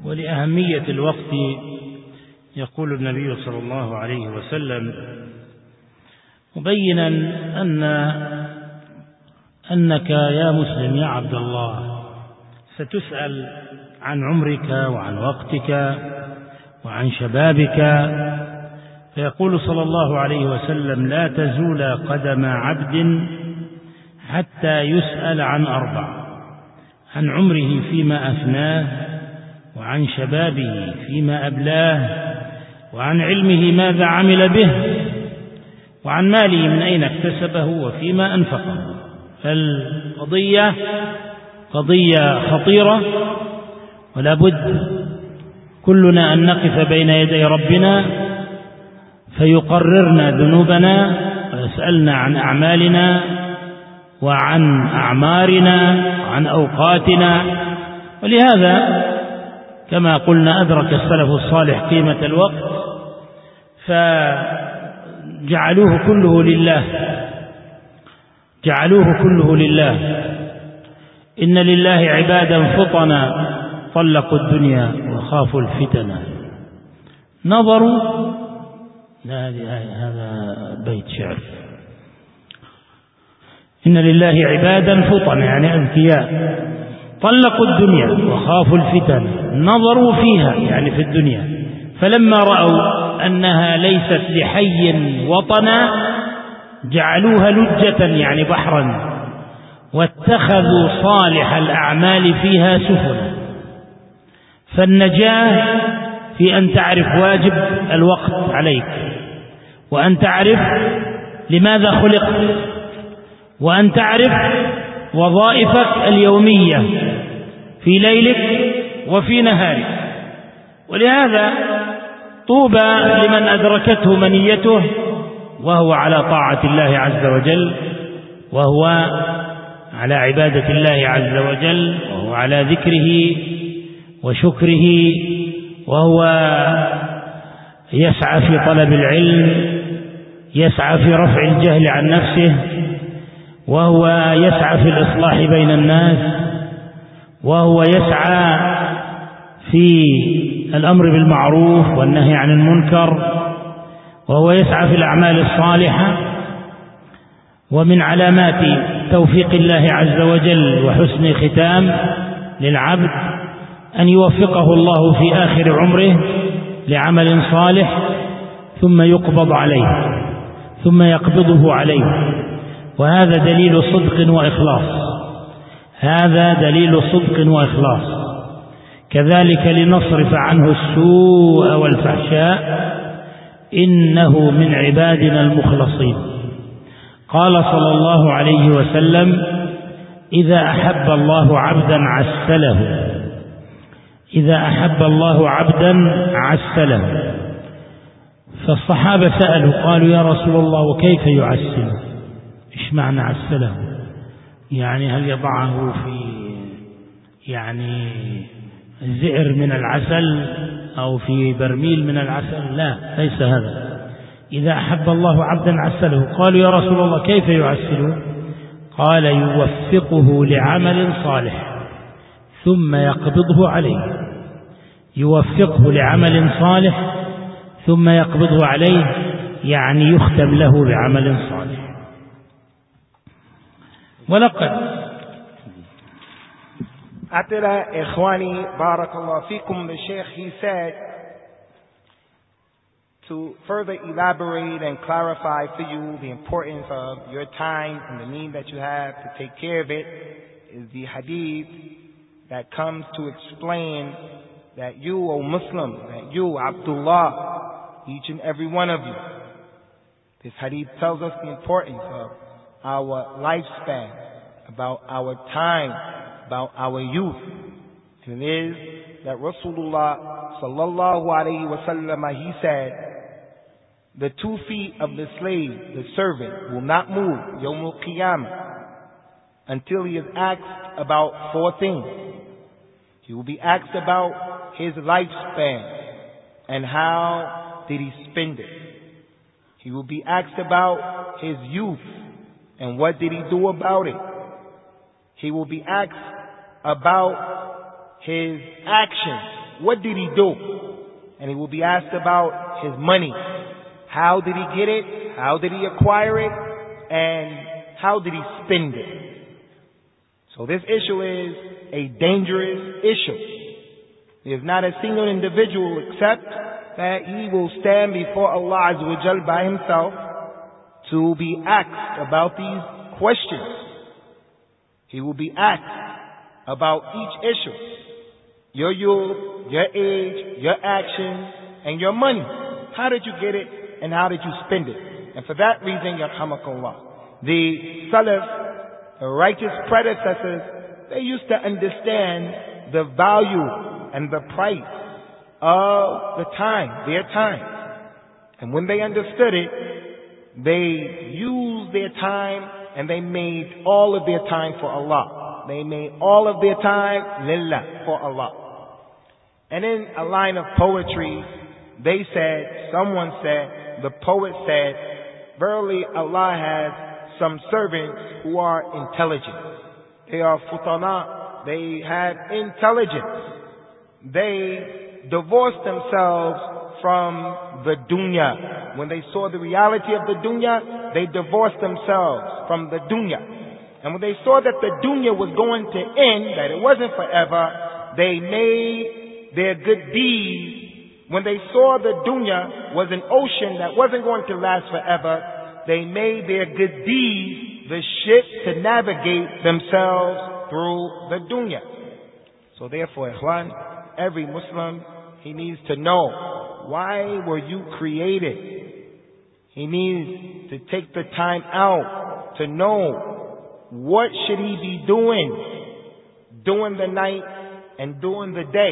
ولأهمية الوقت يقول النبي صلى الله عليه وسلم مبينا أنك يا مسلم يا عبد الله ستسأل عن عمرك وعن وقتك وعن شبابك، فيقول صلى الله عليه وسلم: لا تزول قدم عبد حتى يسأل عن أربع: عن عمره فيما أفناه، وعن شبابه فيما أبلاه، وعن علمه ماذا عمل به، وعن ماله من أين اكتسبه وفيما أنفقه. فالقضية قضية خطيرة، ولا بد كلنا أن نقف بين يدي ربنا فيقررنا ذنوبنا ويسألنا عن أعمالنا وعن أعمارنا وعن أوقاتنا. ولهذا كما قلنا أدرك السلف الصالح قيمة الوقت فجعلوه كله لله، جعلوه كله لله. إن لله عبادا فطنا طلقوا الدنيا وخافوا الفتن، نظروا، هذا بيت شعر: إن لله عبادا فطنا يعني أذكياء طلقوا الدنيا وخافوا الفتن، نظروا فيها يعني في الدنيا، فلما رأوا أنها ليست لحي وطنا جعلوها لجة يعني بحرا، واتخذوا صالح الأعمال فيها سفنا. فالنجاة في أن تعرف واجب الوقت عليك، وأن تعرف لماذا خلقت، وأن تعرف وظائفك اليومية في ليلك وفي نهارك. ولهذا طوبى لمن أدركته منيته وهو على طاعة الله عز وجل، وهو على عبادة الله عز وجل، وهو على ذكره وشكره، وهو يسعى في طلب العلم، يسعى في رفع الجهل عن نفسه، وهو يسعى في الإصلاح بين الناس، وهو يسعى في الأمر بالمعروف والنهي عن المنكر، وهو يسعى في الأعمال الصالحة. ومن علامات توفيق الله عز وجل وحسن ختام للعبد أن يوفقه الله في آخر عمره لعمل صالح ثم يقبض عليه، ثم يقبضه عليه، وهذا دليل صدق وإخلاص، هذا دليل صدق وإخلاص. كذلك لنصرف عنه السوء والفحشاء إنه من عبادنا المخلصين. قال صلى الله عليه وسلم: إذا أحب الله عبدا عسله، إذا أحب الله عبدا عسله. فالصحابة سألوا قالوا: يا رسول الله وكيف يعسله؟ إيش معنى عسله؟ يعني هل يضعه في يعني زئر من العسل أو في برميل من العسل؟ لا، ليس هذا. إذا أحب الله عبدا عسله. قالوا: يا رسول الله كيف يعسله؟ قال: يوفقه لعمل صالح ثم يقبضه عليه، يوفقه لعمل صالح ثم يقبضه عليه، يعني يختم له بعمل صالح. ولقد After that, Ikhwani, Barakallah Fikum, the Sheikh, he said, to further elaborate and clarify for you the importance of your time and the need that you have to take care of it, is the hadith that comes to explain that you, O Muslim, that you, Abdullah, each and every one of you, this hadith tells us the importance of our lifespan, about our time, about our youth. And it is that Rasulullah sallallahu alayhi wa sallam, he said, the 2 feet of the slave, the servant, will not move Yawm al-Qiyamah until he is asked about 4 things. He will be asked about his lifespan and how did he spend it. He will be asked about his youth and what did he do about it. He will be asked about his actions what did he do? And he will be asked about his money. How did he get it? How did he acquire it? And how did he spend it? So this issue is a dangerous issue. There is not a single individual except that he will stand before Allah Azza wa Jal by himself to be asked about these questions. He will be asked about each issue. Your youth, your age, your actions, and your money. How did you get it and how did you spend it? And for that reason, yarhamakallah, the Salaf, the righteous predecessors, they used to understand the value and the price of the time, their time. And when they understood it, they used their time and they made all of their time for Allah. They made all of their time lillah, for Allah. And in a line of poetry, they said, someone said, the poet said, verily Allah has some servants who are intelligent. They are futana. They have intelligence. They divorced themselves from the dunya. When they saw the reality of the dunya, they divorced themselves from the dunya. And when they saw that the dunya was going to end, that it wasn't forever, they made their good deeds. When they saw the dunya was an ocean that wasn't going to last forever, they made their good deeds the ship to navigate themselves through the dunya. So therefore, ikhwan, every Muslim, he needs to know, why were you created? He needs to take the time out to know what should he be doing during the night and during the day.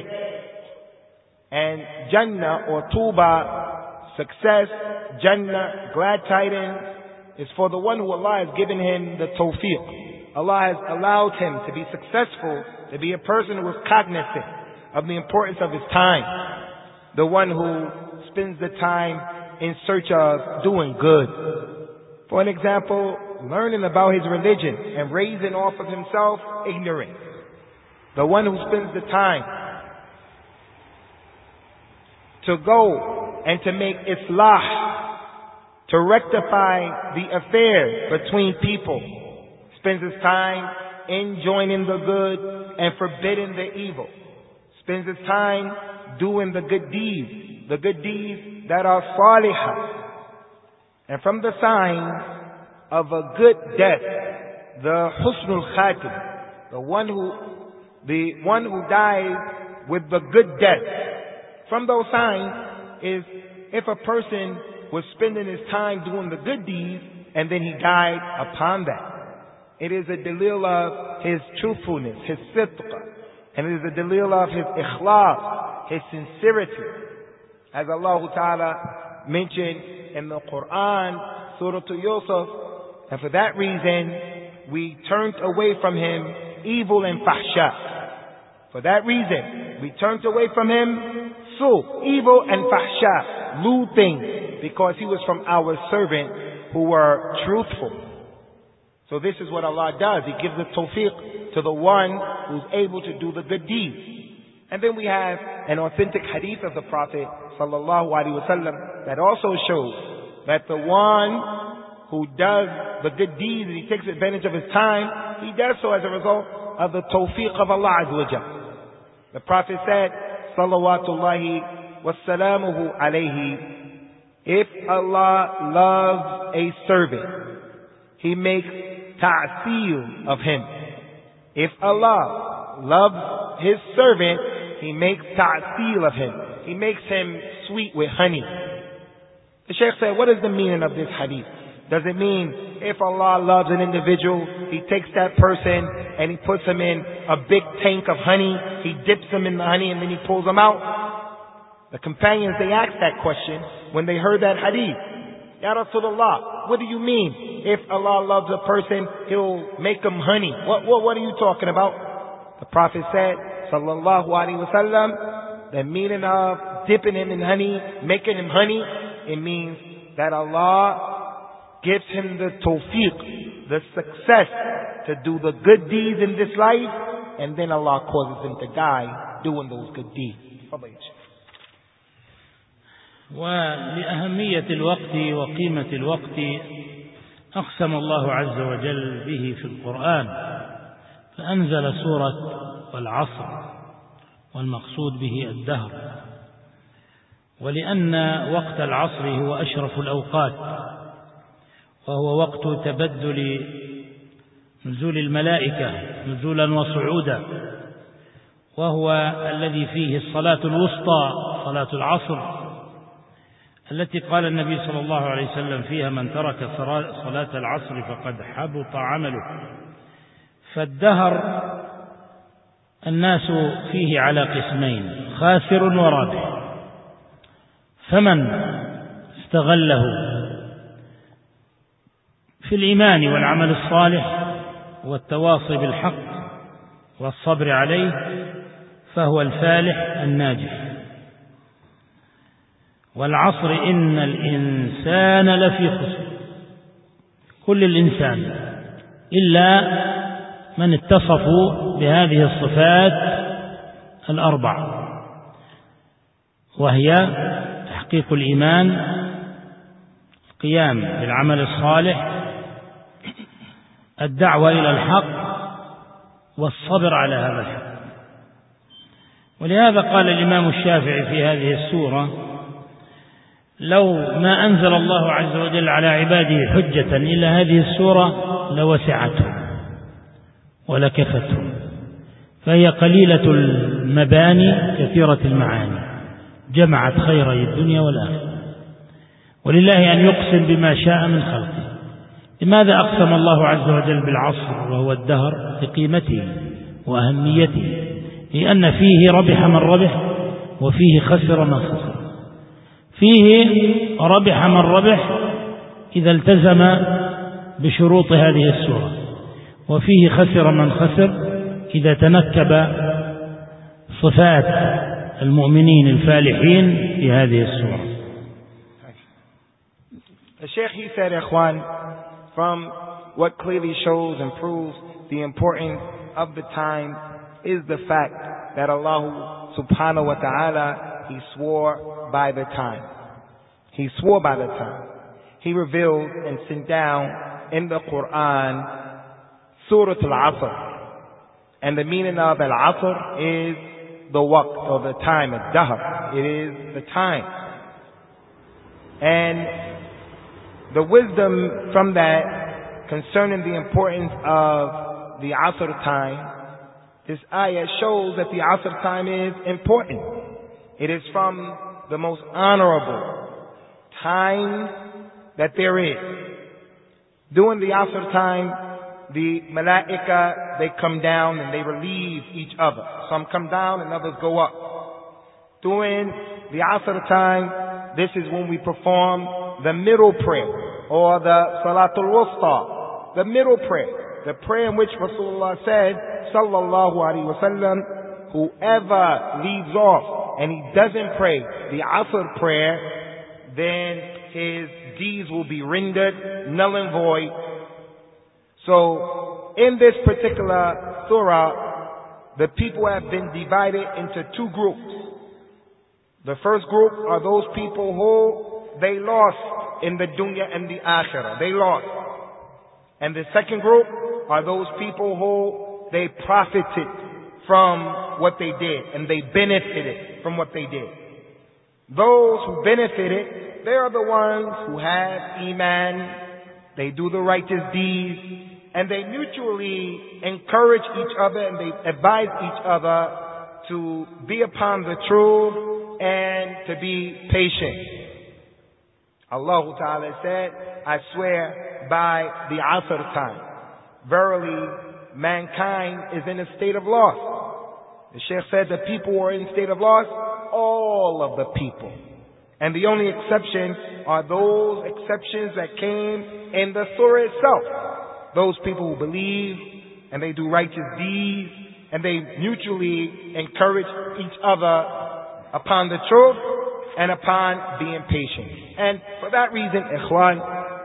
And Jannah or Tuba, success, Jannah, glad tidings, is for the one who Allah has given him the tawfiq. Allah has allowed him to be successful, to be a person who is cognizant of the importance of his time. The one who spends the time in search of doing good. For an example, learning about his religion and raising off of himself ignorance. The one who spends the time to go and to make islah, to rectify the affair between people, spends his time enjoining the good and forbidding the evil, spends his time doing the good deeds that are salihah. And from the signs of a good death, the husnul khatim, the one who dies with the good death. From those signs is if a person was spending his time doing the good deeds and then he died upon that. It is a dalil of his truthfulness, his sidq, and it is a dalil of his ikhlas, his sincerity. As Allah Ta'ala mentioned in the Quran, Surah Yusuf, and for that reason we turned away from him evil and fahsha. For that reason we turned away from him evil and fahsha, lewd things, because he was from our servant who were truthful. So this is what Allah does. He gives the tawfiq to the one who's able to do the good deeds. And then we have an authentic hadith of the Prophet sallallahu alaihi wasallam that also shows that the one who does the good deeds and he takes advantage of his time, he does so as a result of the tawfiq of Allah Azza wa Jalla. The Prophet said, salawatullahi wassalamuhu alayhi, if Allah loves a servant, he makes ta'sil of him. If Allah loves his servant, he makes ta'sil of him. He makes him sweet with honey. The Shaykh said, what is the meaning of this hadith? Does it mean if Allah loves an individual, he takes that person and he puts him in a big tank of honey, he dips him in the honey and then he pulls him out? The companions, they asked that question when they heard that hadith. Ya Rasulullah, what do you mean? If Allah loves a person, he'll make him honey. What are you talking about? The Prophet said, sallallahu alaihi wasallam, the meaning of dipping him in honey, making him honey, it means that Allah gives him the tawfiq, the success to do the good deeds in this life, and then Allah causes him to die doing those good deeds. ولأهمية الوقت وقيمة الوقت أقسم الله عز وجل به في القرآن، فأنزل سورة والعصر، والمقصود به الدهر. ولأن وقت العصر هو أشرف الأوقات، وهو وقت تبدل نزول الملائكة نزولا وصعودا، وهو الذي فيه الصلاة الوسطى صلاة العصر، التي قال النبي صلى الله عليه وسلم فيها: من ترك صلاة العصر فقد حبط عمله. فالدهر الناس فيه على قسمين: خاسر ورابح. فمن استغله في الإيمان والعمل الصالح والتواصي بالحق والصبر عليه فهو الفالح الناجح. والعصر إن الإنسان لفي خسر، كل الإنسان إلا من اتصفوا بهذه الصفات الأربع، وهي تحقيق الإيمان، القيام بالعمل الصالح، الدعوة إلى الحق، والصبر على هذا الحق. ولهذا قال الإمام الشافعي في هذه السورة: لو ما أنزل الله عز وجل على عباده حجة إلا هذه السورة لوسعتهم ولكفتهم، فهي قليلة المباني كثيرة المعاني، جمعت خيري الدنيا والآخرة. ولله أن يقسم بما شاء من خلقه. لماذا أقسم الله عز وجل بالعصر وهو الدهر؟ لقيمته وأهميته، لأن فيه ربح من ربح وفيه خسر من خسر. فيه ربح من ربح إذا التزم بشروط هذه السورة، وفيه خسر من خسر إذا تنكب صفات المؤمنين الفالحين في هذه السورة. The Sheikh, he said, Ikhwan, from what clearly shows and proves the importance of the time is the fact that Allah subhanahu wa ta'ala, He swore by the time. He swore by the time. He revealed and sent down in the Quran Surah Al-Asr. And the meaning of Al-Asr is the waqt, or the time, Al-Dahr. It is the time. And the wisdom from that concerning the importance of the Asr time, this ayah shows that the Asr time is important. It is from the most honorable times that there is. During the Asr time, the Malaika, they come down and they relieve each other. Some come down and others go up. During the Asr time, this is when we perform the middle prayer, or the Salatul Wusta, the middle prayer, the prayer in which Rasulullah said, sallallahu alaihi wasallam, whoever leaves off and he doesn't pray the Asr prayer, then his deeds will be rendered null and void. So, in this particular surah, the people have been divided into two groups. The first group are those people who they lost in the dunya and the akhirah. They lost. And the second group are those people who they profited from what they did and they benefited from what they did. Those who benefited, they are the ones who have iman, they do the righteous deeds, and they mutually encourage each other and they advise each other to be upon the truth and to be patient. Allah Ta'ala said, I swear by the Asr time, verily mankind is in a state of loss. The Shaykh said the people were in a state of loss, all of the people. And the only exception are those exceptions that came in the surah itself. Those people who believe and they do righteous deeds and they mutually encourage each other upon the truth and upon being patient. And for that reason, Ikhwan,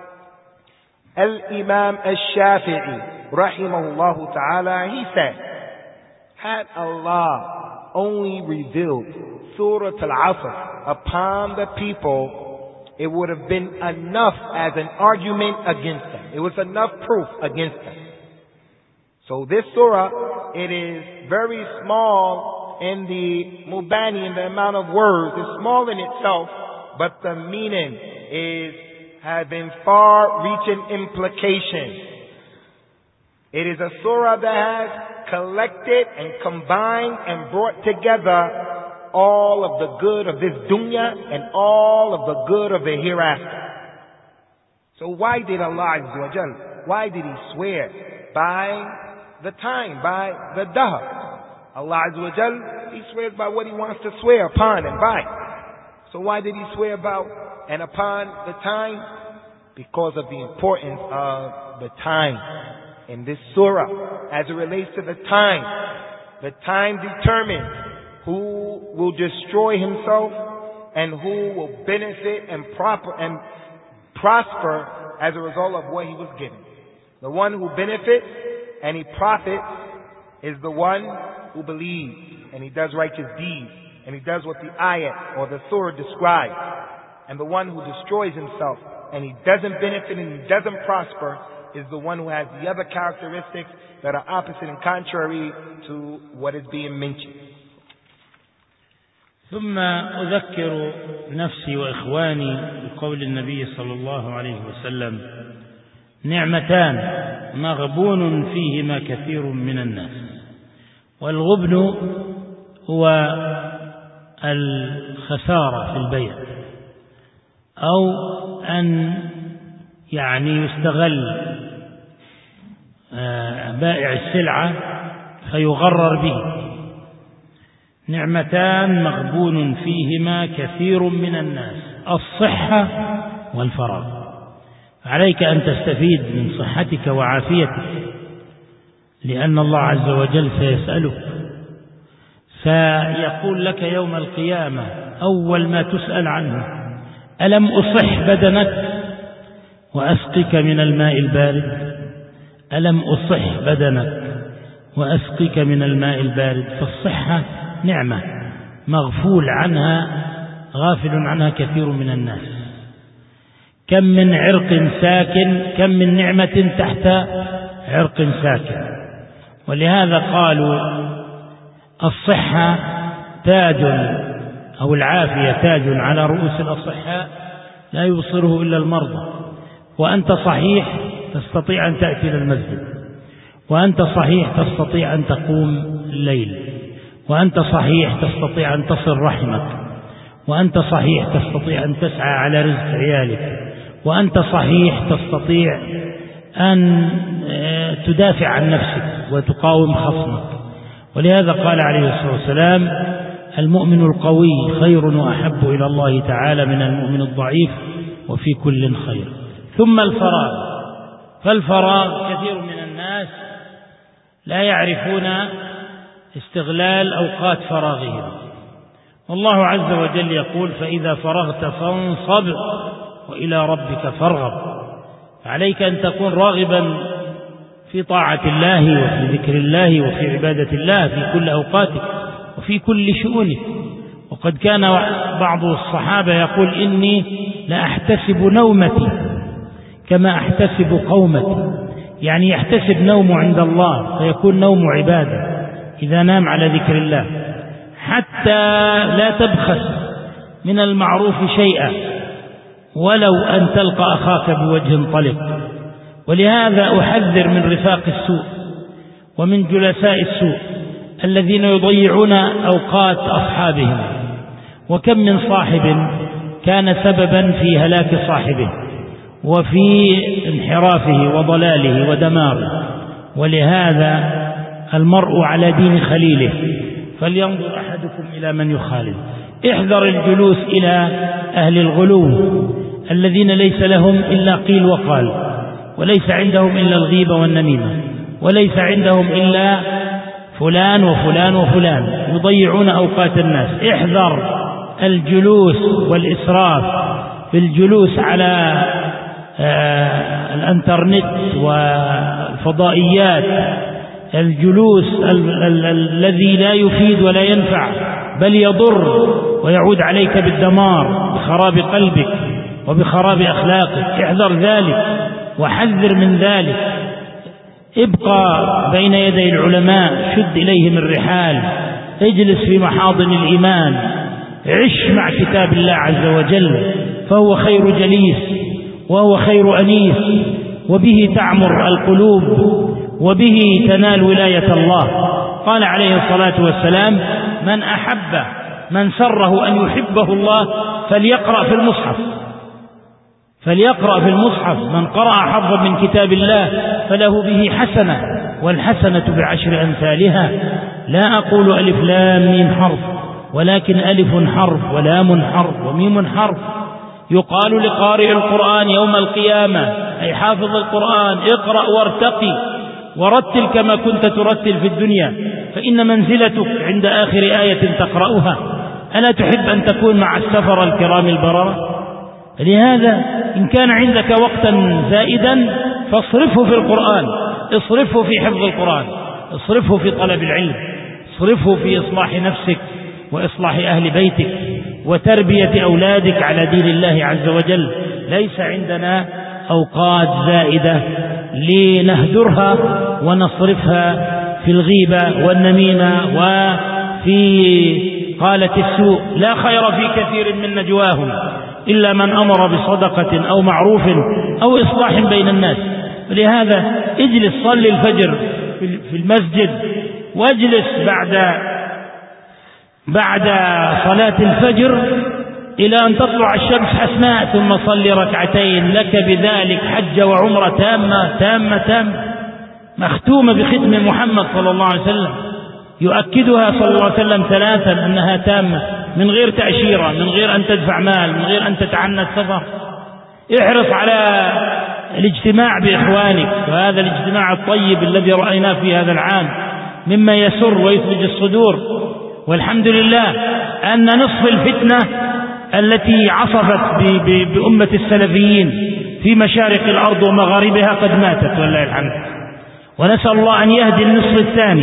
Al-Imam Al-Shafi'i, rahimahullah ta'ala, he said, had Allah only revealed Surah Al-Asr upon the people, it would have been enough as an argument against them. It was enough proof against them. So this surah, it is very small in the mubani, in the amount of words. It's small in itself, but the meaning is having far-reaching implications. It is a surah that has collected and combined and brought together all of the good of this dunya and all of the good of the hereafter. So why did Allah Azza wa Jal, why did He swear by the time, by the dahr? Allah Azza wa Jal, He swears by what He wants to swear upon and by. So why did He swear about and upon the time? Because of the importance of the time in this surah as it relates to the time. The time determines who will destroy himself and who will benefit and prosper as a result of what he was given. The one who benefits and he profits is the one who believes and he does righteous deeds and he does what the ayat or the surah describes. And the one who destroys himself and he doesn't benefit and he doesn't prosper is the one who has the other characteristics that are opposite and contrary to what is being mentioned. ثم أذكر نفسي وإخواني بقول النبي صلى الله عليه وسلم: نعمتان مغبون فيهما كثير من الناس. والغبن هو الخسارة في البيع، أو أن يستغل بائع السلعة فيغرر به. نعمتان مغبون فيهما كثير من الناس: الصحة والفراغ. عليك أن تستفيد من صحتك وعافيتك، لأن الله عز وجل سيسألك، سيقول لك يوم القيامة أول ما تسأل عنه: ألم أصح بدنك وأسقك من الماء البارد؟ ألم أصح بدنك وأسقك من الماء البارد. فالصحة نعمة غافل عنها كثير من الناس. كم من عرق ساكن، كم من نعمة تحت عرق ساكن. ولهذا قالوا الصحة تاج، أو العافية تاج على رؤوس الأصحاء لا يبصره إلا المرضى. وأنت صحيح تستطيع أن تأتي إلى المسجد، وأنت صحيح تستطيع أن تقوم الليل، وأنت صحيح تستطيع أن تصل رحمك، وأنت صحيح تستطيع أن تسعى على رزق عيالك، وأنت صحيح تستطيع أن تدافع عن نفسك وتقاوم خصمك. ولهذا قال عليه الصلاة والسلام: المؤمن القوي خير وأحب إلى الله تعالى من المؤمن الضعيف، وفي كل خير. ثم الفراغ. فالفراغ كثير من الناس لا يعرفون استغلال أوقات فراغهم. والله عز وجل يقول: فإذا فرغت فانصب وإلى ربك فارغب. عليك أن تكون راغبا في طاعة الله وفي ذكر الله وفي عبادة الله في كل أوقاتك وفي كل شؤونك. وقد كان بعض الصحابة يقول: إني لأحتسب نومتي كما أحتسب قومتي. يعني يحتسب نومه عند الله، فيكون نوم عبادة إذا نام على ذكر الله، حتى لا تبخس من المعروف شيئا ولو أن تلقى أخاك بوجه طلق. ولهذا أحذر من رفاق السوء ومن جلساء السوء الذين يضيعون أوقات أصحابهم. وكم من صاحب كان سببا في هلاك صاحبه وفي انحرافه وضلاله ودماره. ولهذا المرء على دين خليله، فلينظر أحدكم إلى من يخالل. احذر الجلوس إلى أهل الغلو الذين ليس لهم إلا قيل وقال، وليس عندهم إلا الغيبة والنميمة، وليس عندهم إلا فلان وفلان وفلان، يضيعون أوقات الناس. احذر الجلوس والإسراف في الجلوس على الانترنت والفضائيات الجلوس الذي لا يفيد ولا ينفع بل يضر ويعود عليك بالدمار بخراب قلبك وبخراب أخلاقك. احذر ذلك وحذر من ذلك. ابقى بين يدي العلماء، شد إليهم الرحال، اجلس في محاضن الإيمان، عش مع كتاب الله عز وجل، فهو خير جليس وهو خير أنيس، وبه تعمر القلوب وبه تنال ولاية الله. قال عليه الصلاة والسلام: من سره أن يحبه الله فليقرأ في المصحف، فليقرأ في المصحف. من قرأ حرفا من كتاب الله فله به حسنة، والحسنة بعشر أمثالها. لا أقول ألف لام ميم حرف، ولكن ألف حرف ولام حرف وميم حرف. يقال لقارئ القرآن يوم القيامة أي حافظ القرآن: اقرأ وارتقي ورتل كما كنت ترتل في الدنيا، فإن منزلتك عند آخر آية تقرأها. ألا تحب أن تكون مع السفر الكرام البررة؟ لهذا إن كان عندك وقتا زائدا فاصرفه في القرآن، اصرفه في حفظ القرآن، اصرفه في طلب العلم، اصرفه في إصلاح نفسك وإصلاح أهل بيتك وتربية أولادك على دين الله عز وجل. ليس عندنا أوقات زائدة لنهدرها ونصرفها في الغيبة والنميمة وفي قالة السوء. لا خير في كثير من نجواهم إلا من أمر بصدقة أو معروف أو إصلاح بين الناس. ولهذا اجلس صل الفجر في المسجد، واجلس بعد صلاة الفجر إلى أن تطلع الشمس حسناء، ثم صل ركعتين، لك بذلك حج وعمرة تامة مختومة بختم محمد صلى الله عليه وسلم، يؤكدها صلى الله عليه وسلم ثلاثا أنها تامة، من غير تأشيرة، من غير أن تدفع مال، من غير أن تتعنى السفر. احرص على الاجتماع بإخوانك، وهذا الاجتماع الطيب الذي رأيناه في هذا العام مما يسر ويثلج الصدور. والحمد لله أن نصف الفتنة التي عصفت بأمة السلفيين في مشارق الأرض ومغاربها قد ماتت والله الحمد، ونسأل الله أن يهدي النصف الثاني.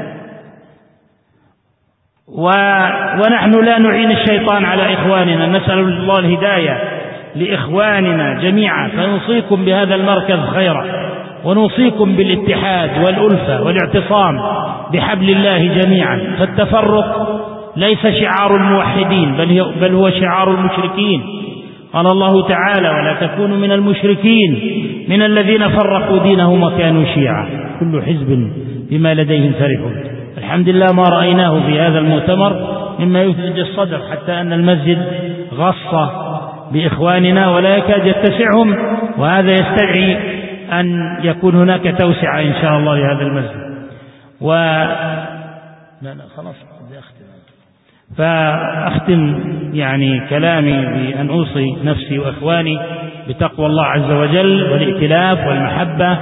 ونحن لا نعين الشيطان على إخواننا، نسأل الله الهداية لإخواننا جميعا. فنوصيكم بهذا المركز خيرا، ونوصيكم بالاتحاد والألفة والاعتصام بحبل الله جميعا. فالتفرق ليس شعار الموحدين بل هو شعار المشركين. قال الله تعالى: ولا تكونوا من المشركين من الذين فرقوا دينهم وكانوا شيعا كل حزب بما لديهم فرحون. الحمد لله ما رأيناه في هذا المؤتمر مما يثلج الصدر، حتى أن المسجد غص بإخواننا ولا يكاد يتسعهم، وهذا يستدعي أن يكون هناك توسعة إن شاء الله لهذا المسجد. خلاص فأختم يعني كلامي بأن أوصي نفسي وإخواني بتقوى الله عز وجل والائتلاف والمحبة،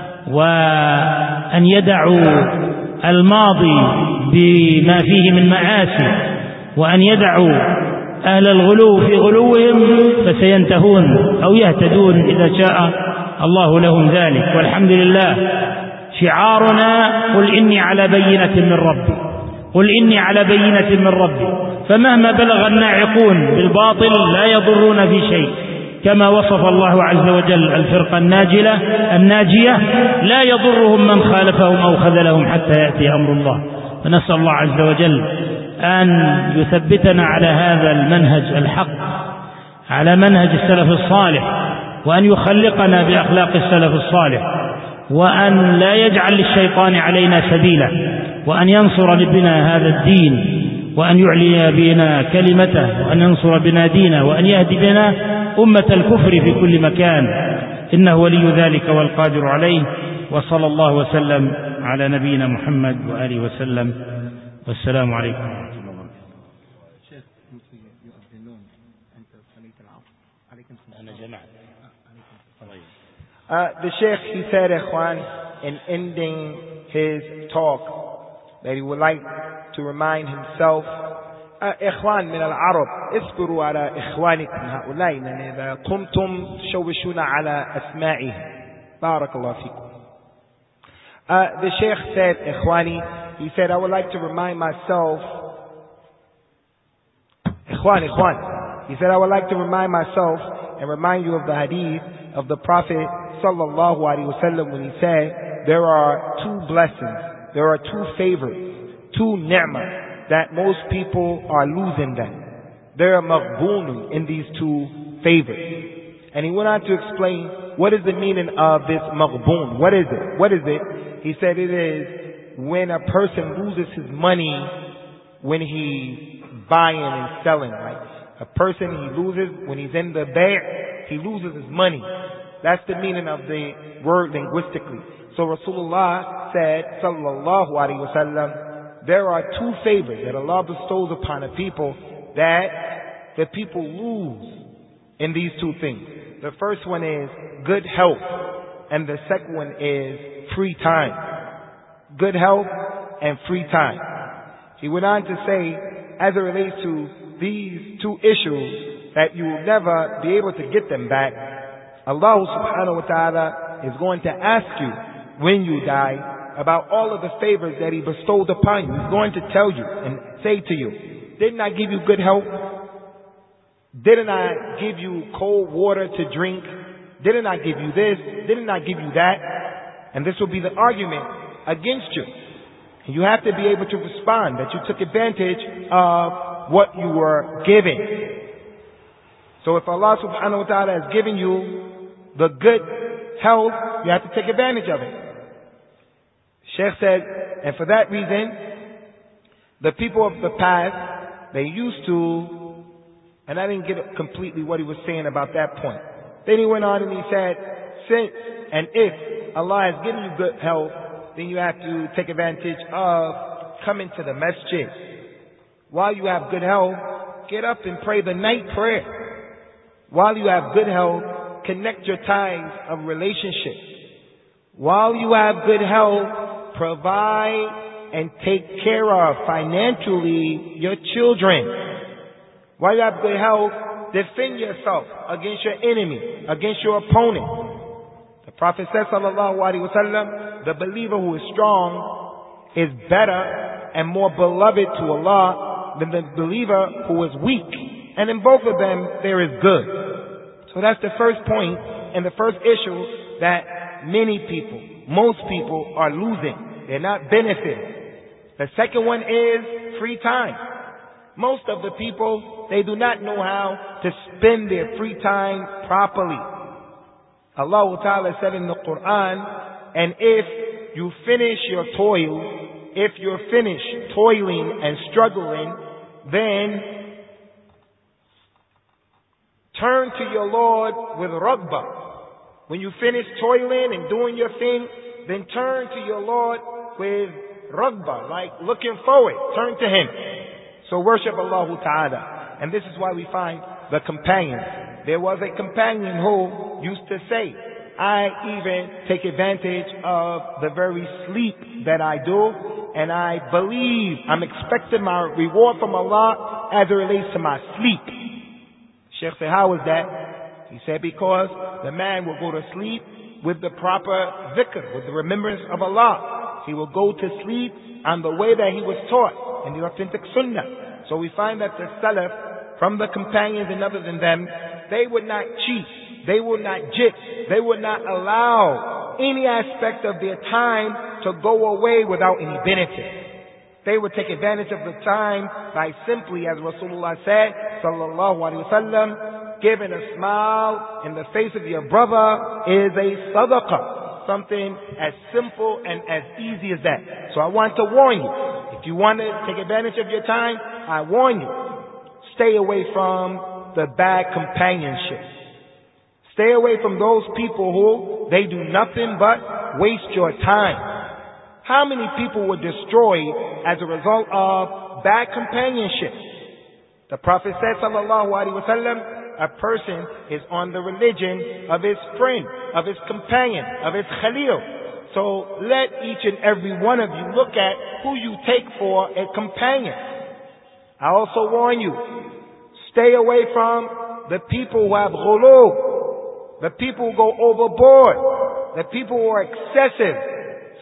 وأن يدعوا الماضي بما فيه من مآسي، وأن يدعوا أهل الغلو في غلوهم، فسينتهون أو يهتدون إذا شاء الله لهم ذلك. والحمد لله شعارنا: قل إني على بينة من ربي، قل إني على بينة من ربي. فمهما بلغ الناعقون بالباطل لا يضرون في شيء، كما وصف الله عز وجل الفرقة الناجية: لا يضرهم من خالفهم أو خذلهم حتى يأتي أمر الله. فنسأل الله عز وجل أن يثبتنا على هذا المنهج الحق، على منهج السلف الصالح، وأن يخلقنا بأخلاق السلف الصالح، وأن لا يجعل للشيطان علينا سبيلا، وأن ينصر بنا هذا الدين، وأن يعلي بنا كلمته، وأن ينصر بنا دينه، وأن يهدي بنا أمة الكفر في كل مكان، إنه ولي ذلك والقادر عليه. وصلى الله وسلم على نبينا محمد وآله وسلم، والسلام عليكم ورحمة الله وبركاته. The Sheikh, he said, Ikhwan, in ending his talk, that he would like to remind himself, إخوان من العرب اصبروا على إخوانكم هؤلاء إذا قمتم تشوشون على أسماعهم. بارك الله فيكم. The Sheikh said, Ikhwani, he said, I would like to remind myself, Ikhwan, he said, I would like to remind myself and remind you of the hadith of the Prophet sallallahu alaihi wasallam when he said, there are two blessings, there are two favors, two ni'mah that most people are losing them. There are maghbunun in these two favors. And he went on to explain what is the meaning of this maghbun. What is it? What is it? He said it is when a person loses his money when he's buying and selling, right? A person, he loses, when he's in the bear, he loses his money. That's the meaning of the word linguistically. So Rasulullah said, sallallahu alaihi wasallam, there are two favors that Allah bestows upon a people that the people lose in these two things. The first one is good health, and the second one is free time. Good health and free time. He went on to say, as it relates to these two issues, that you will never be able to get them back. Allah subhanahu wa ta'ala is going to ask you when you die about all of the favors that He bestowed upon you. He's going to tell you and say to you, didn't I give you good health? Didn't I give you cold water to drink? Didn't I give you this? Didn't I give you that? And this will be the argument against you. And you have to be able to respond that you took advantage of what you were given. So if Allah subhanahu wa ta'ala has given you the good health, you have to take advantage of it. Sheikh said, and for that reason, the people of the past, they used to, and I didn't get completely what he was saying about that point. Then he went on and he said, since and if Allah has given you good health, then you have to take advantage of coming to the masjid. While you have good health, get up and pray the night prayer. While you have good health, connect your ties of relationship. While you have good health, provide and take care of financially your children. While you have good health, defend yourself against your enemy, against your opponent. The Prophet says, sallallahu alaihi wasallam, the believer who is strong is better and more beloved to Allah than the believer who is weak. And in both of them, there is good. So that's the first point and the first issue that many people, most people are losing. They're not benefiting. The second one is free time. Most of the people, they do not know how to spend their free time properly. Allah Ta'ala said in the Quran, and if you finish your toil, if you're finished toiling and struggling, then turn to your Lord with raghbah. When you finish toiling and doing your thing, then turn to your Lord with raghbah, like looking forward. Turn to Him. So worship Allah Ta'ala. And this is why we find the companions. There was a companion who used to say, I even take advantage of the very sleep that I do, and I believe I'm expecting my reward from Allah as it relates to my sleep. Sheikh said, how is that? He said, because the man will go to sleep with the proper dhikr, with the remembrance of Allah. He will go to sleep on the way that he was taught in the authentic sunnah. So we find that the salaf, from the companions and other than them, they would not cheat, they would not jit, they would not allow any aspect of their time to go away without any benefit. They would take advantage of the time by simply, as Rasulullah said, sallallahu alaihi wasallam, giving a smile in the face of your brother is a sadaqah. Something as simple and as easy as that. So I want to warn you, if you want to take advantage of your time, I warn you, stay away from the bad companionship. Stay away from those people who they do nothing but waste your time. How many people were destroyed as a result of bad companionship? The Prophet said, sallallahu alaihi wasallam, a person is on the religion of his friend, of his companion, of his khalil. So let each and every one of you look at who you take for a companion. I also warn you, stay away from the people who have ghulub, the people who go overboard, the people who are excessive,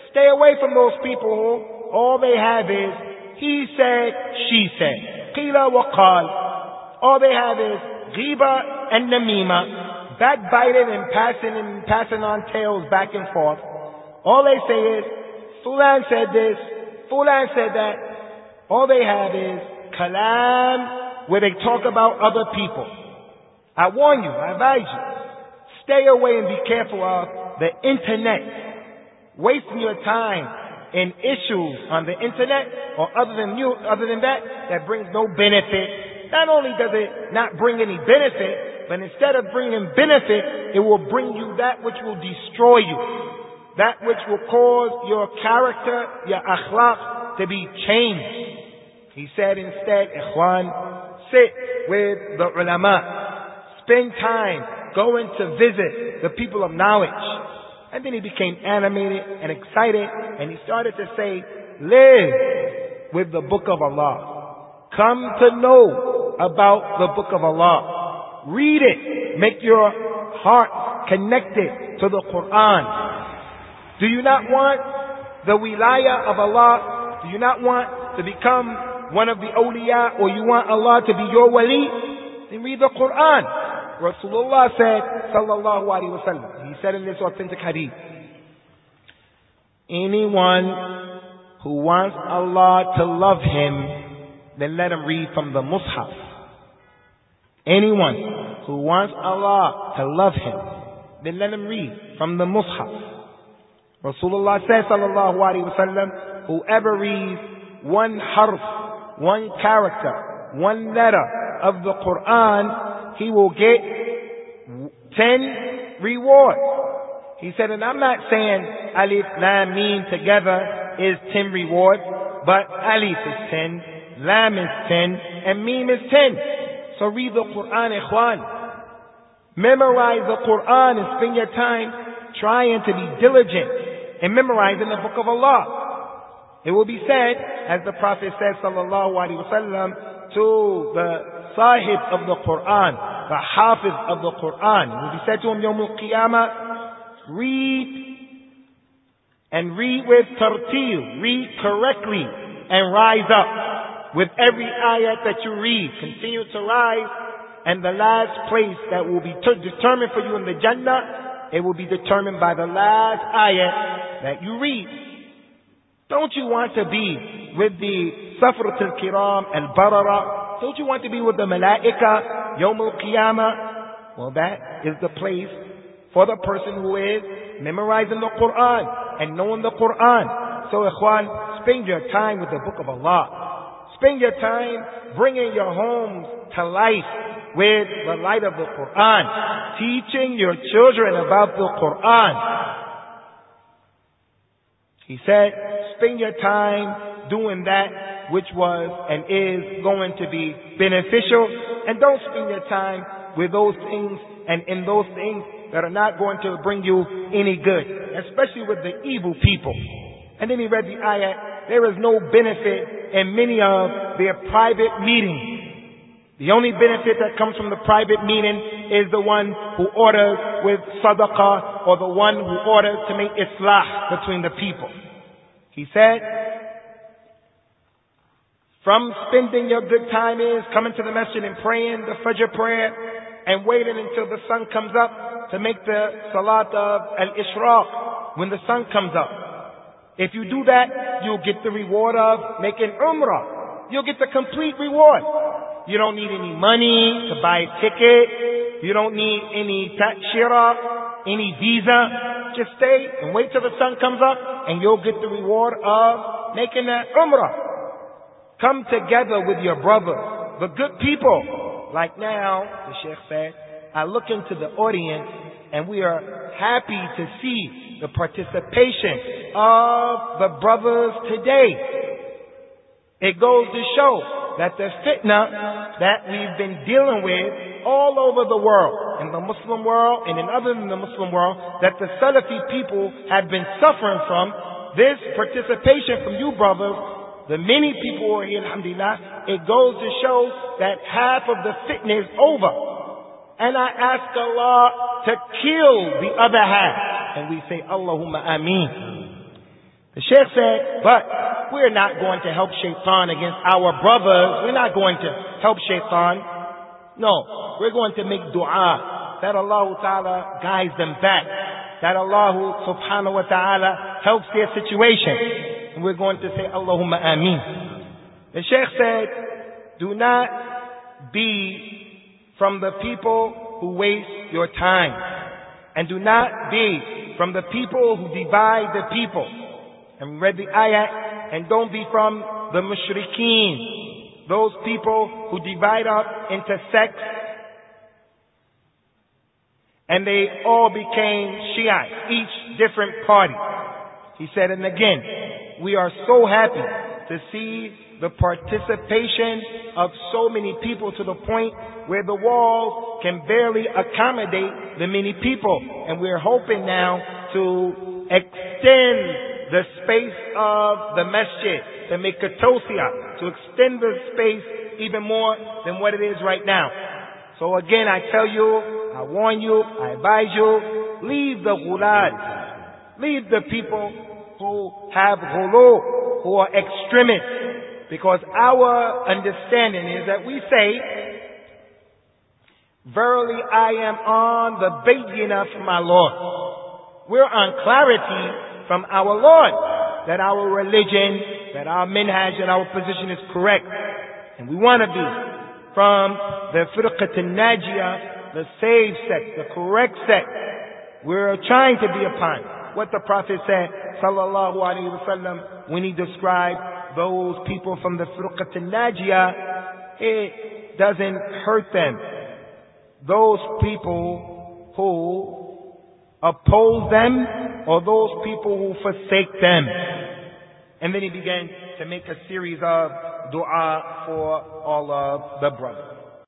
Stay away from those people who all they have is he said, she said. Qila wa qal. All they have is ghiba and namima, backbiting and passing on tales back and forth. All they say is, Fulan said this, Fulan said that. All they have is kalam, where they talk about other people. I warn you, I advise you, stay away and be careful of the internet. Wasting your time in issues on the internet or other than that brings no benefit. Not only does it not bring any benefit, but instead of bringing benefit, it will bring you that which will destroy you. That which will cause your character, your akhlaq, to be changed. He said instead, ikhwan, sit with the ulama. Spend time going to visit the people of knowledge. And then he became animated and excited, and he started to say, live with the book of Allah. Come to know about the book of Allah. Read it. Make your heart connected to the Quran. Do you not want the wilayah of Allah? Do you not want to become one of the awliya, or you want Allah to be your wali? Then read the Quran. Rasulullah said, sallallahu alaihi wasallam, he said in this authentic hadith, anyone who wants Allah to love him, then let him read from the Mus'haf. Anyone who wants Allah to love him, then let him read from the Mus'haf. Rasulullah said, sallallahu alaihi wasallam, whoever reads one harf, one character, one letter of the Quran, he will get 10 rewards. He said, and I'm not saying alif, lam, mim together is 10 rewards, but alif is 10, lam is 10, and mim is 10. So read the Quran, ikhwan. Memorize the Quran and spend your time trying to be diligent in memorizing the book of Allah. It will be said, as the Prophet said, sallallahu alaihi wasallam, to the sahib of the Quran, the hafiz of the Quran, it will be said to him, Yawm al-Qiyamah, read and read with tartil, read correctly and rise up. With every ayat that you read, continue to rise, and the last place that will be determined for you in the Jannah, it will be determined by the last ayat that you read. Don't you want to be with the Safrat al-Kiram al-Barara? Don't you want to be with the Malaika Yawm al-Qiyamah? Well, that is the place for the person who is memorizing the Quran and knowing the Quran. So, ikhwan, spend your time with the book of Allah. Spend your time bringing your homes to life with the light of the Quran. Teaching your children about the Quran. He said, spend your time doing that which was and is going to be beneficial. And don't spend your time with those things and in those things that are not going to bring you any good, especially with the evil people. And then he read the ayat, there is no benefit in many of their private meetings. The only benefit that comes from the private meeting is the one who orders with sadaqah, or the one who orders to make islah between the people. He said, from spending your good time is coming to the masjid and praying the Fajr prayer and waiting until the sun comes up to make the salat of al-ishraq when the sun comes up. If you do that, you'll get the reward of making umrah. You'll get the complete reward. You don't need any money to buy a ticket. You don't need any ta'shira, any visa. Just stay and wait till the sun comes up and you'll get the reward of making that umrah. Come together with your brothers, the good people. Like now, the Sheikh said, I look into the audience and we are happy to see the participation of the brothers today. It goes to show that the fitna that we've been dealing with all over the world, in the Muslim world and in other than the Muslim world, that the Salafi people have been suffering from, this participation from you brothers, the many people who are here, alhamdulillah, it goes to show that half of the fitna is over. And I ask Allah to kill the other half. And we say, Allahumma ameen. The Sheikh said, but we're not going to help Shaitan against our brothers. We're not going to help Shaitan. No, we're going to make dua that Allah Ta'ala guides them back, that Allah Subhanahu wa Ta'ala helps their situation. And we're going to say, Allahumma Ameen. The Sheikh said, do not be from the people who waste your time. And do not be from the people who divide the people. And we read the ayat, and don't be from the mushrikeen, those people who divide up into sects, and they all became Shiites, each different party. He said, and again, we are so happy to see the participation of so many people to the point where the walls can barely accommodate the many people. And we're hoping now to extend the space of the masjid, the Mikatosia, to extend the space even more than what it is right now. So again, I tell you, I warn you, I advise you, leave the ghulad, leave the people who have ghulu, who are extremists, because our understanding is that we say, verily I am on the bayyinah from my Lord. We're on clarity from our Lord, that our religion, that our minhaj, and our position is correct. And we want to be from the firqat al-najiyah, the saved sect, the correct sect. We're trying to be upon what the Prophet said, sallallahu alaihi wasallam, when he described those people from the firqat al-najiyah. It doesn't hurt them. Those people who oppose them, or those people who forsake them. And then he began to make a series of dua for all of the brothers.